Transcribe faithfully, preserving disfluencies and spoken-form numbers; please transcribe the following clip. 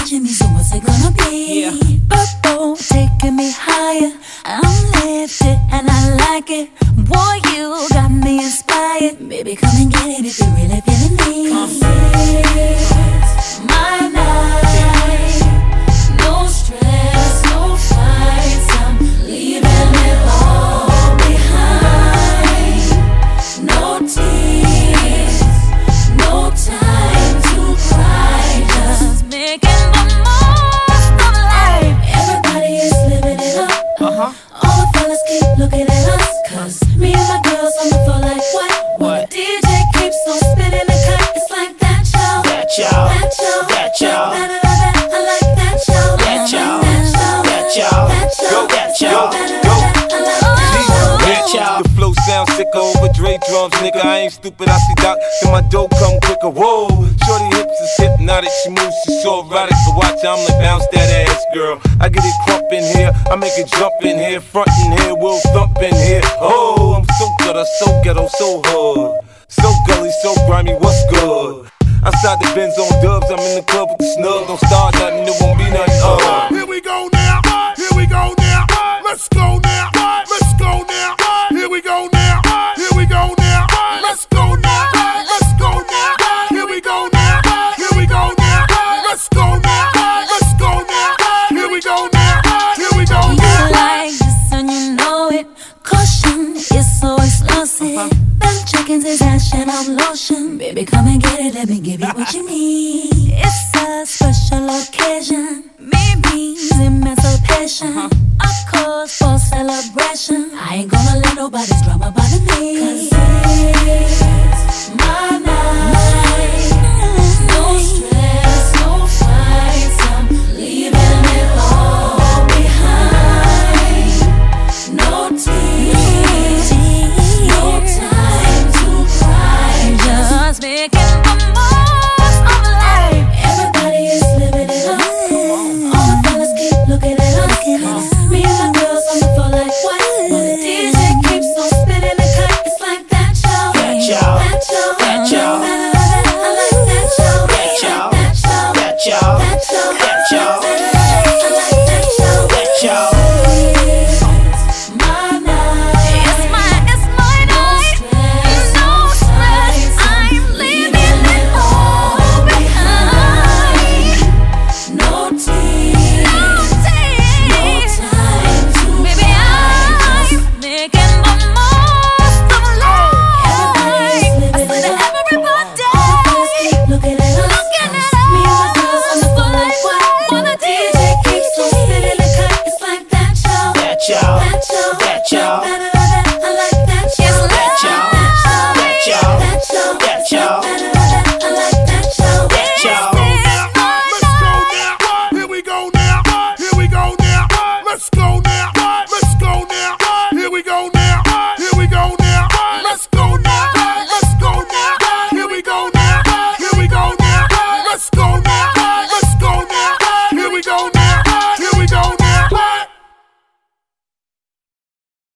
watching me, so what's it gonna be? Yeah. Purple, taking me higher. I'm lifted and I like it. Boy, you got me inspired. Baby, come and get it if you're really feeling me. It's my night. No stress, no fights. I'm leaving it all behind. No tears, no time to cry. Just making the most of life. Everybody is living it up. Uh-huh. All the fellas keep looking at us, cause me and my girls on the floor like what? What? The D J keeps on spinning the cut. It's like that show, That y'all, that show, that y'all, that, that, that, that. I like that show, that I y'all, like that show, that y'all, that show, go, that y'all, that, that, go. that, I like that show. That y'all. The flow sound sicker over Dre drums, nigga. I ain't stupid, I see Doc, then my dough come quicker. Whoa, shorty hips is hypnotic, she moves, she's so erotic. So watch, I'm like bounce that ass, girl. I get it crump in here, I make it jump in here, front in here, we'll thump in here. Oh, I'm so good, I'm so ghetto, so hood, so gully, so grimy, what's good? Outside the Benz on dubs, I'm in the club with the snug. Don't start nothing, it won't be nothing. Uh. Here we go now, here we go now, let's go now, let's go now, here we go now, here we go now, let's go now, let's go now, here we go now, here we go now, let's go now, let's go now, here we go now, here we go You now. like this and you know it. Caution, it's so explosive. Them chickens is action of lotion. Baby, come and get it, let me give you what you need. It's a special occasion. Me means emancipation. A cause for celebration. I ain't gonna let nobody's drama bother me. Cause it's my night. No stress, no fights. I'm leaving it all behind. No tears, no time to cry. Just making the most of life. Everybody is living it up. All the fellas keep looking at us. Cause me and my girls on the floor like what? Well, the D J keeps on spinning the cut. It's like that show, That y'all, that show, that y'all, I like that show, that y'all, that show, that y'all, that show, that y'all.